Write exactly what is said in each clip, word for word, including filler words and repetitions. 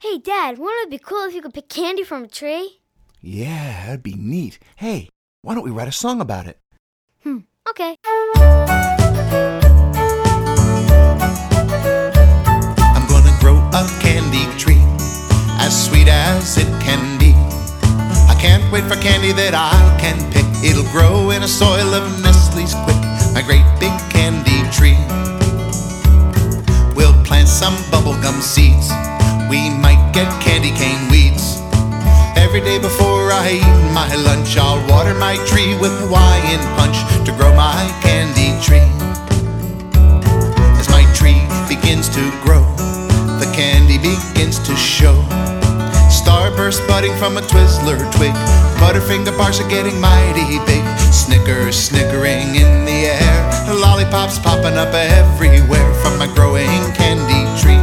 Hey, Dad, wouldn't it be cool if you could pick candy from a tree? Yeah, that'd be neat. Hey, why don't we write a song about it? Hmm, okay. I'm gonna grow a candy tree, as sweet as it can be. I can't wait for candy that I can pick. It'll grow in a soil of Nestle's quick, my great big candy tree. We'll plant some bubblegum seeds. We might get candy cane weeds. Every day before I eat my lunch, I'll water my tree with Hawaiian punch to grow my candy tree. As my tree begins to grow, the candy begins to show. Starburst budding from a Twizzler twig, Butterfinger bars are getting mighty big. Snickers snickering in the air, lollipops popping up everywhere from my growing candy tree.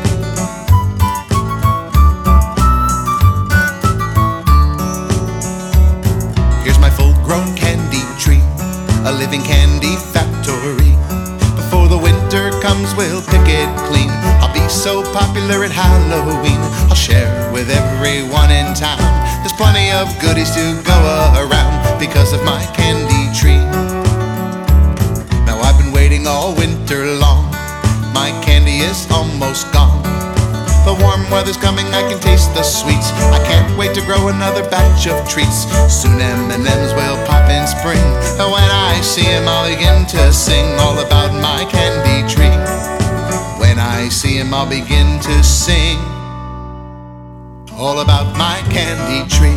Here's my full-grown candy tree, a living candy factory. Before the winter comes, we'll pick it clean. I'll be so popular at Halloween, I'll share with everyone in town. There's plenty of goodies to go around because of my candy tree. Now I've been waiting all winter long, my candy is almost gone. The warm weather's coming, I can taste the sweets. I can't wait to grow another batch of treats. Soon M and M's will pop in spring. When I see 'em, I'll begin to sing all about my candy tree. When I see 'em, I'll begin to sing all about my candy tree.